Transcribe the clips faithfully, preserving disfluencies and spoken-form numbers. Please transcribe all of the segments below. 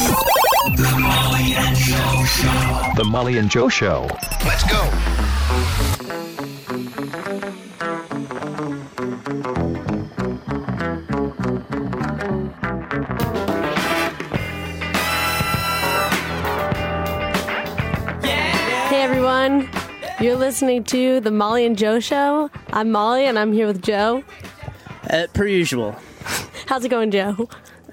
The Molly and Joe Show. The Molly and Joe Show. Let's go. Hey everyone, you're listening to The Molly and Joe Show. I'm Molly and I'm here with Joe. Uh, per usual. How's it going, Joe?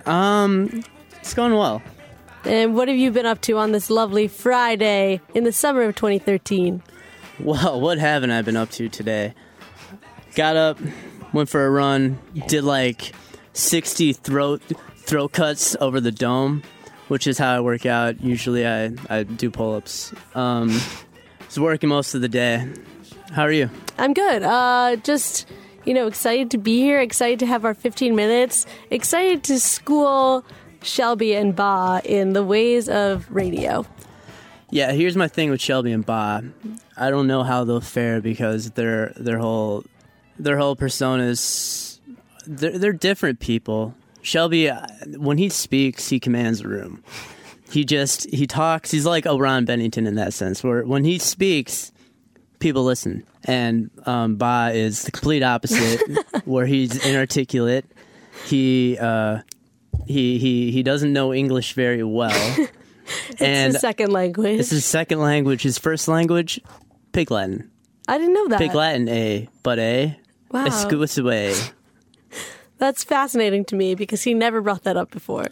Um, it's going well. And what have you been up to on this lovely Friday in the summer of twenty thirteen? Well, what haven't I been up to today? Got up, went for a run, did like sixty throat throat cuts over the dome, which is how I work out. Usually I, I do pull-ups. Um, was working most of the day. How are you? I'm good. Uh, just, you know, excited to be here, excited to have our fifteen minutes, excited to school Shelby and Ba in the ways of radio. Yeah, here's my thing with Shelby and Ba. I don't know how they'll fare because their their whole their whole personas, they're, they're different people. Shelby, when he speaks, he commands a room. He just, he talks, he's like a Ron Bennington in that sense, where when he speaks, people listen. And um, Ba is the complete opposite, where he's inarticulate. He, uh, he, he, he doesn't know English very well. It's and his second language. It's his second language. His first language, Pig Latin. I didn't know that. Pig Latin, A, but A. Wow. Escuisue. That's fascinating to me because he never brought that up before.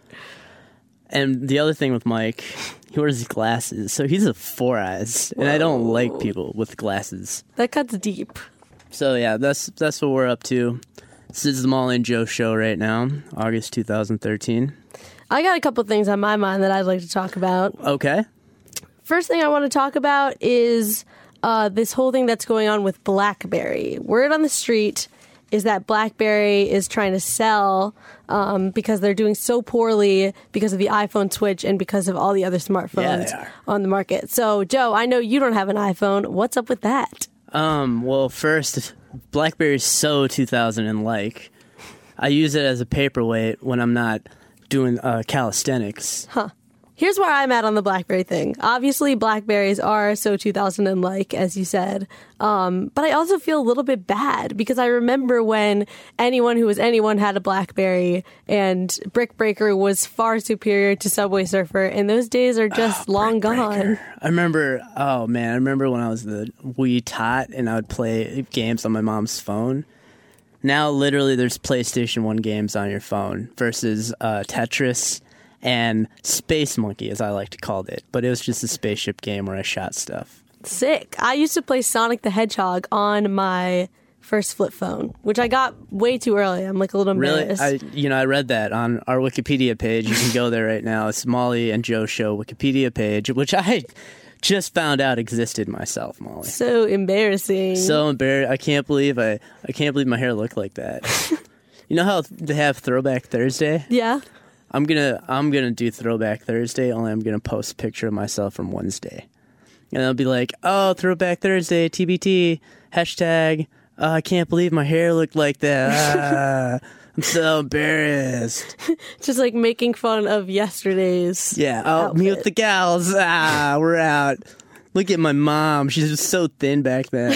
And the other thing with Mike, he wears glasses, so he's a four eyes, and I don't like people with glasses. That cuts deep. So yeah, that's that's what we're up to. This is the Molly and Joe Show right now, August two thousand thirteen. I got a couple things on my mind that I'd like to talk about. Okay. First thing I want to talk about is uh, this whole thing that's going on with BlackBerry. Word on the street is that BlackBerry is trying to sell um, because they're doing so poorly because of the iPhone switch and because of all the other smartphones Yeah, they are. on the market. So, Joe, I know you don't have an iPhone. What's up with that? Um. Well, first, BlackBerry's so two thousand and like. I use it as a paperweight when I'm not doing uh, calisthenics. Huh. Here's where I'm at on the BlackBerry thing. Obviously, BlackBerries are so two thousand and like, as you said. Um, but I also feel a little bit bad because I remember when anyone who was anyone had a BlackBerry and Brick Breaker was far superior to Subway Surfer, and those days are just Oh, long Brick gone. Breaker. I remember, oh man, I remember when I was the wee tot and I would play games on my mom's phone. Now, literally, there's PlayStation one games on your phone versus uh, Tetris and Space Monkey, as I like to call it. But it was just a spaceship game where I shot stuff. Sick. I used to play Sonic the Hedgehog on my first flip phone, which I got way too early. I'm like a little Really? embarrassed. I, you know, I read that on our Wikipedia page. You can go there right now. It's Molly and Joe Show Wikipedia page, which I just found out existed myself, Molly. So embarrassing. So embarrassed. I can't believe I, I can't believe my hair looked like that. You know how they have Throwback Thursday? Yeah. I'm gonna I'm gonna do Throwback Thursday, only I'm gonna post a picture of myself from Wednesday. And I'll be like, oh, Throwback Thursday, T B T, hashtag, oh, I can't believe my hair looked like that. Ah, I'm so embarrassed. Just like making fun of yesterday's. Yeah, oh, me with outfit. the gals. Ah, we're out. Look at my mom. She's just so thin back then.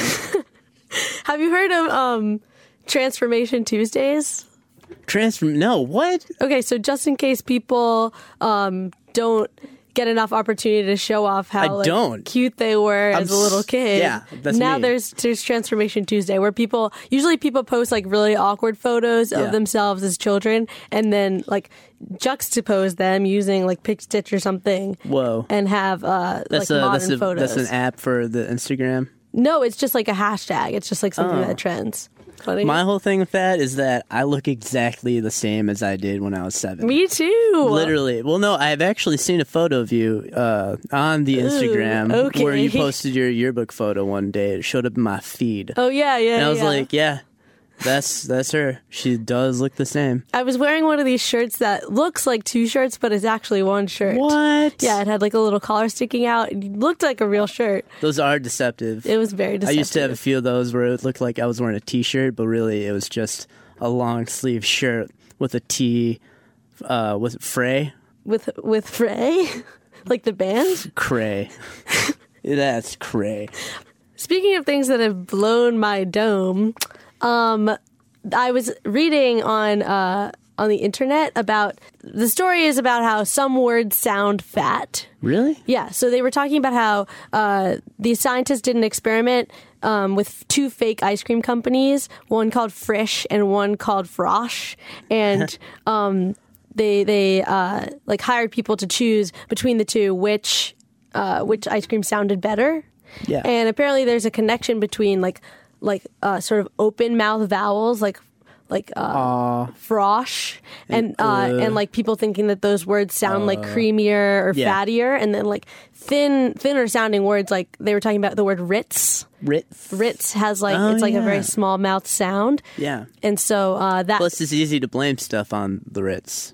Have you heard of um, Transformation Tuesdays? Transform? No, what? Okay, so just in case people um, don't get enough opportunity to show off how I like, don't. cute they were I'm as a little s- kid. yeah, that's now me. there's there's Transformation Tuesday where people usually people post like really awkward photos Yeah. of themselves as children and then like juxtapose them using like Pick Stitch or something. Whoa. And have uh, That's like a modern that's a photos. that's an app for the Instagram. No, it's just like a hashtag. It's just like something Oh. that trends. Funny. My whole thing with that is that I look exactly the same as I did when I was seven. Me too. Literally. Well, no, I've actually seen a photo of you uh, on the Instagram okay. where you posted your yearbook photo one day. It showed up in my feed. Oh yeah, yeah. and I was yeah. like, yeah, that's that's her. She does look the same. I was wearing one of these shirts that looks like two shirts, but is actually one shirt. What? Yeah, it had like a little collar sticking out. It looked like a real shirt. Those are deceptive. It was very I deceptive. used to have a few of those where it looked like I was wearing a T-shirt, but really it was just a long sleeve shirt with a T. Uh, was it Frey with with Frey, like the band. Cray. That's cray. Speaking of things that have blown my dome, um, I was reading on uh, on the internet about the story is about how some words sound fat. Really? Yeah. So they were talking about how uh, these scientists did an experiment um, with two fake ice cream companies, one called Frisch and one called Frosch, and um, they they uh, like hired people to choose between the two which uh, which ice cream sounded better. Yeah. And apparently there's a connection between like like uh, sort of open mouth vowels like like uh, Aw. frosh and uh, uh, and like people thinking that those words sound like creamier or yeah. fattier, and then like thin thinner sounding words like they were talking about the word Ritz. Ritz. Ritz has like Oh, it's like a yeah. very small mouth sound, Yeah. and so uh, that Plus, it's easy to blame stuff on the Ritz.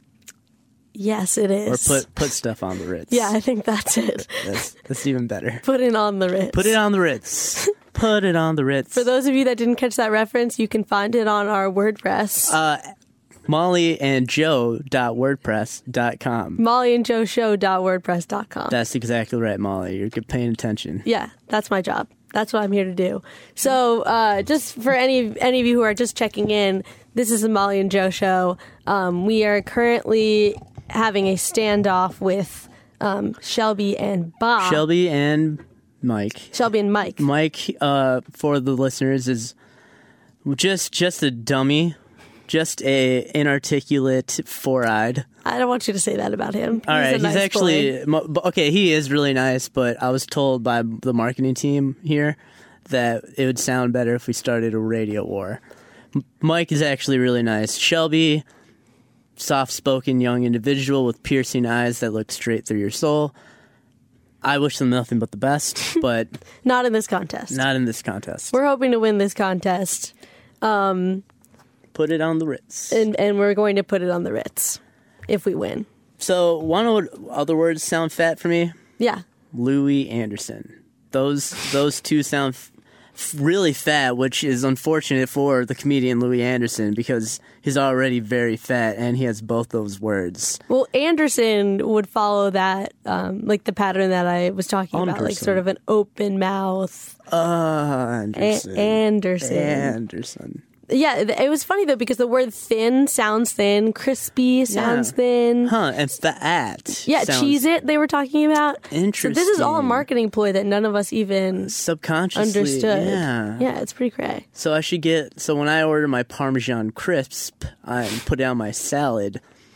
yes it Or is. put put stuff on the Ritz. yeah, I think that's it. That's, that's even better. Put it on the Ritz. Put it on the Ritz. Put it on the Ritz. For those of you that didn't catch that reference, you can find it on our WordPress. Uh, Molly and Joe dot wordpress dot com. Molly and Joe Show dot wordpress dot com. That's exactly right, Molly. You're good paying attention. Yeah, that's my job. That's what I'm here to do. So, uh, just for any any of you who are just checking in, this is the Molly and Joe Show. Um, we are currently having a standoff with um, Shelby and Bob. Shelby and Mike. Shelby and Mike. Mike, uh, for the listeners, is just just a dummy, just a inarticulate, four-eyed. I don't want you to say that about him. All He's right, a nice he's actually boy. mo- okay. He is really nice, but I was told by the marketing team here that it would sound better if we started a radio war. M- Mike is actually really nice. Shelby, soft-spoken young individual with piercing eyes that look straight through your soul. I wish them nothing but the best, but Not in this contest. not in this contest. We're hoping to win this contest, Put it on the Ritz. and, and we're going to put it on the Ritz if we win. So, one of the other words sound fat for me. Yeah. Louis Anderson. Those those two sound f- f- really fat, which is unfortunate for the comedian Louis Anderson because he's already very fat and he has both those words. Well, Anderson would follow that, um, like the pattern that I was talking about, like Anderson. sort of an open mouth. Uh, Anderson. A- Anderson. Anderson. Yeah, th- it was funny though because the word thin sounds thin, crispy sounds Yeah. thin. Huh, and fat. Yeah, sounds cheese it they were talking about. So Interesting. this is all a marketing ploy that none of us even Subconsciously. understood. Yeah. Yeah, it's pretty cray. So I should get. So when I order my Parmesan crisp uh, and put it on my salad,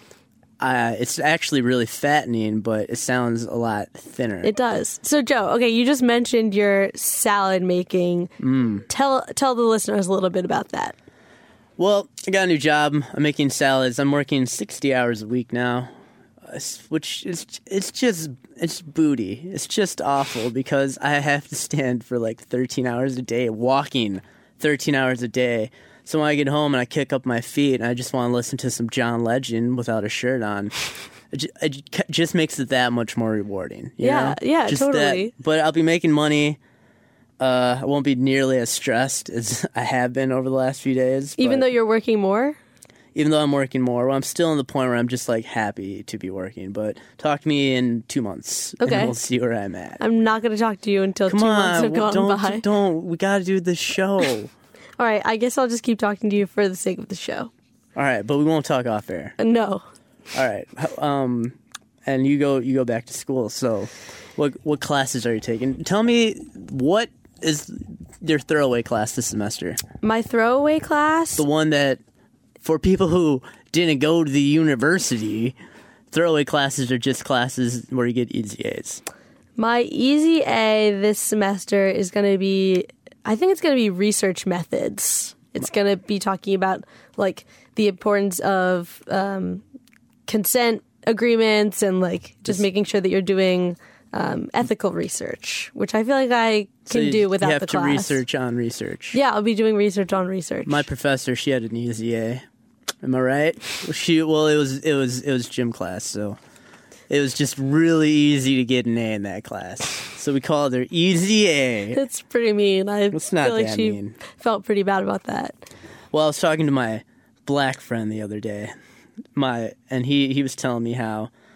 uh, it's actually really fattening, but it sounds a lot thinner. It does. So Joe, okay, you just mentioned your salad making. Mm. Tell tell the listeners a little bit about that. Well, I got a new job. I'm making salads. I'm working sixty hours a week now, uh, s- which is it's just it's booty. It's just awful because I have to stand for like thirteen hours a day walking, thirteen hours a day. So when I get home and I kick up my feet and I just want to listen to some John Legend without a shirt on, it ju- it ju- just makes it that much more rewarding. you Yeah, know? yeah, Just totally. that- but I'll be making money. Uh, I won't be nearly as stressed as I have been over the last few days. Even but- though you're working more? even though I'm working more, well, I'm still in the point where I'm just like happy to be working. But talk to me in two months, Okay. and we'll see where I'm at. I'm not going to talk to you until Come two on, months have well, gone don't by. don't. We got to do the show. All right, I guess I'll just keep talking to you for the sake of the show. All right, but we won't talk off air. Uh, No. All right, H- um, and you go you go back to school. So, what what classes are you taking? Tell me what is your throwaway class this semester? My throwaway class? The one that for people who didn't go to the university, throwaway classes are just classes where you get easy A's. My easy A this semester is going to be, I think it's going to be research methods. It's going to be talking about like the importance of um, consent agreements and like just making sure that you're doing um, ethical research, which I feel like I So can you- do without you have the to class. research on research. Yeah, I'll be doing research on research. My professor, she had an easy A. Am I right? She well, it was it was it was gym class, so it was just really easy to get an A in that class. So we called her Easy A. That's pretty mean. I It's not feel like that she mean. felt pretty bad about that. Well, I was talking to my black friend the other day, my and he he was telling me how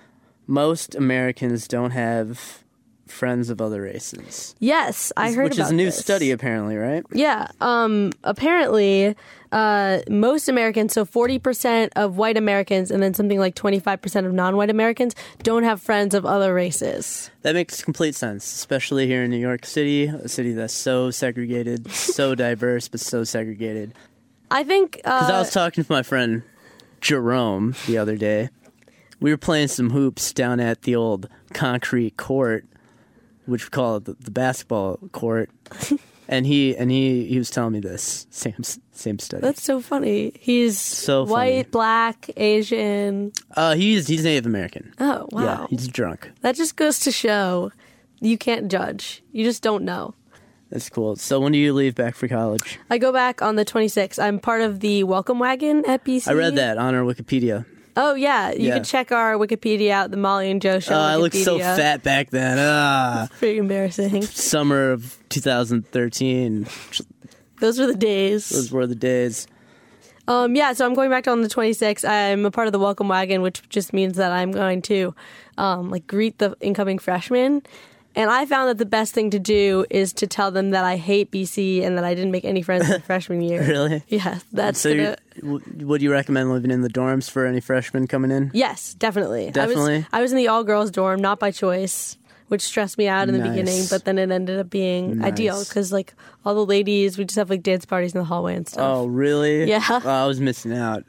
most Americans don't have friends of other races. Yes, I heard Which about is a new this. study, apparently, right? Yeah. Um, apparently, uh, most Americans, so forty percent of white Americans and then something like twenty-five percent of non-white Americans don't have friends of other races. That makes complete sense, especially here in New York City, a city that's so segregated, so diverse, but so segregated. I think... Because Uh, I was talking to my friend Jerome the other day. We were playing some hoops down at the old concrete court, which we call the, the basketball court. And he and he, he was telling me this same same study. that's so funny. He's So funny. white, black, Asian. Uh, he's he's Native American. Oh, wow. Yeah, he's drunk. That just goes to show you can't judge. You just don't know. That's cool. So when do you leave back for college? I go back on the twenty-sixth. I'm part of the Welcome Wagon at B C. I read that on our Wikipedia. Oh, yeah. You Yeah. can check our Wikipedia out, the Molly and Joe show. Oh, I looked so Wikipedia. fat back then. Ah, Pretty embarrassing. summer of two thousand thirteen. Those were the days. Those were the days. Um, yeah, so I'm going back on the twenty-sixth. I'm a part of the Welcome Wagon, which just means that I'm going to um, like greet the incoming freshmen. And I found that the best thing to do is to tell them that I hate B C and that I didn't make any friends in the freshman year. Really? Yeah, that's So, gonna... you, w- would you recommend living in the dorms for any freshmen coming in? Yes, definitely. Definitely? I was, I was in the all-girls dorm, not by choice, which stressed me out in the Nice. beginning, but then it ended up being Nice. ideal because, like, all the ladies, we just have, like, dance parties in the hallway and stuff. Oh, really? Yeah. Oh, I was missing out.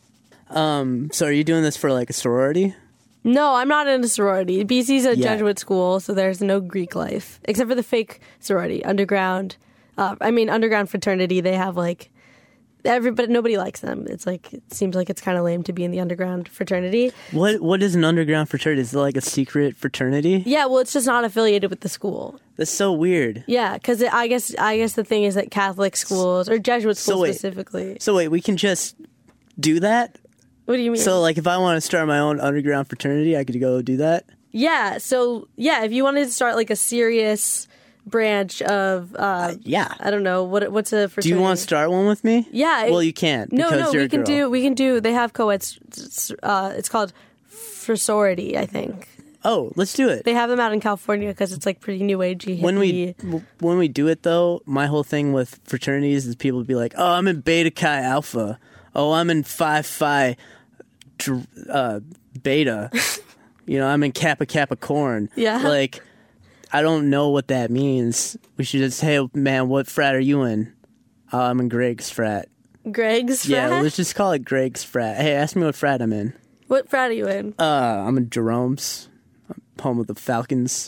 Um. So, are you doing this for like a sorority? No, I'm not in a sorority. B C's a Yeah. Jesuit school, so there's no Greek life except for the fake sorority, underground. Uh, I mean, underground fraternity. They have like everybody. Nobody likes them. It's like it seems like it's kind of lame to be in the underground fraternity. What What is an underground fraternity? Is it like a secret fraternity? Yeah, well, it's just not affiliated with the school. That's so weird. Yeah, because I guess I guess the thing is that Catholic schools or Jesuit So schools wait. specifically. So wait, we can just do that? What do you mean? So, like, if I want to start my own underground fraternity, I could go do that? yeah, so yeah, if you wanted to start like a serious branch of, uh, Yeah. I don't know what what's a fraternity. Do you want to start one with me? Yeah. Well, it- you can't. No, because no, you're we a can girl. do. We can do. They have co-eds. Uh, it's called Frasority, I think. Oh, let's do it. They have them out in California because it's like pretty new agey. When we hippie. when we do it though, my whole thing with fraternities is people be like, "Oh, I'm in Beta Chi Alpha. Oh, I'm in Phi Phi Dr- uh, Beta. You know, I'm in Kappa Kappa Corn." Yeah. Like, I don't know what that means. We should just, hey man, what frat are you in? Oh, I'm in Greg's frat. Greg's Yeah, frat? let's just call it Greg's frat. Hey, ask me what frat I'm in. What frat are you in? Uh, I'm in Jerome's, home of the Falcons.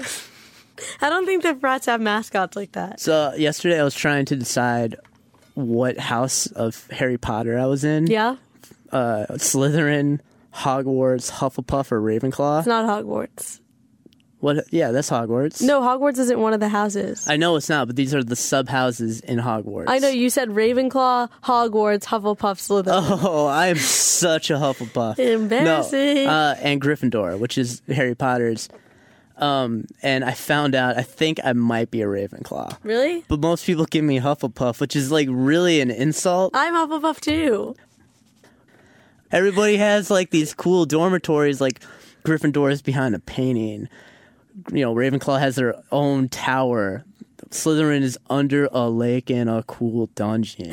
I don't think that frats have mascots like that. So yesterday I was trying to decide what house of Harry Potter I was in. Yeah, Uh, Slytherin, Hogwarts, Hufflepuff, or Ravenclaw. it's not Hogwarts. What? Yeah, that's Hogwarts. No, Hogwarts isn't one of the houses. I know it's not, but these are the sub houses in Hogwarts. I know you said Ravenclaw, Hogwarts, Hufflepuff, Slytherin. Oh, I am such a Hufflepuff. Embarrassing. No, uh, and Gryffindor, which is Harry Potter's. Um, and I found out I think I might be a Ravenclaw. Really? But most people give me Hufflepuff, which is like really an insult. I'm Hufflepuff too. Everybody has like these cool dormitories, like Gryffindor is behind a painting. You know, Ravenclaw has their own tower. Slytherin is under a lake in a cool dungeon.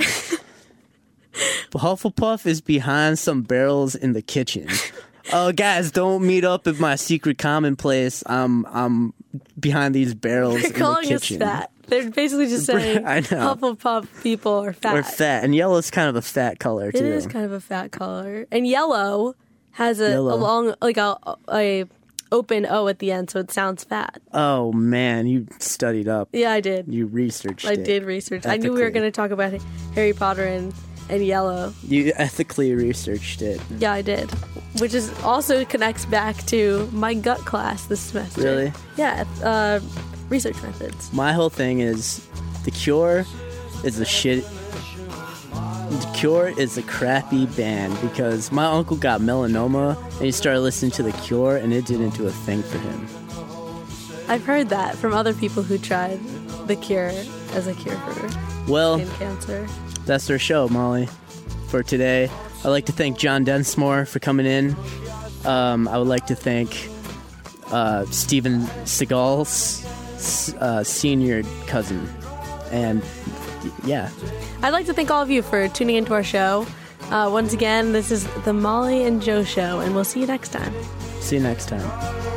But Hufflepuff is behind some barrels in the kitchen. Oh, guys, don't meet up at my secret common place. I'm I'm behind these barrels They're in calling the us kitchen. fat. They're basically just saying I know. Hufflepuff people are fat. We're fat, and yellow's kind of a fat color too. It is kind of a fat color, and yellow has a, Yellow. a long, like a, a open O at the end, so it sounds fat. Oh man, you studied up. Yeah, I did. You researched I it. did research. I knew we were Ethically. going to talk about Harry Potter and and yellow. You ethically researched it. Yeah, I did. Which is also connects back to my gut class this semester. Really? Yeah, uh, research methods. My whole thing is The Cure is a shit. The Cure is a crappy band because my uncle got melanoma and he started listening to The Cure and it didn't do a thing for him. I've heard that from other people who tried the cure as a cure for Well, skin cancer. that's our show, Molly, for today. I'd like to thank John Densmore for coming in. Um, I would like to thank uh, Steven Seagal's uh, senior cousin. And yeah. I'd like to thank all of you for tuning into our show. Uh, once again, this is the Molly and Joe Show, and we'll see you next time. See you next time.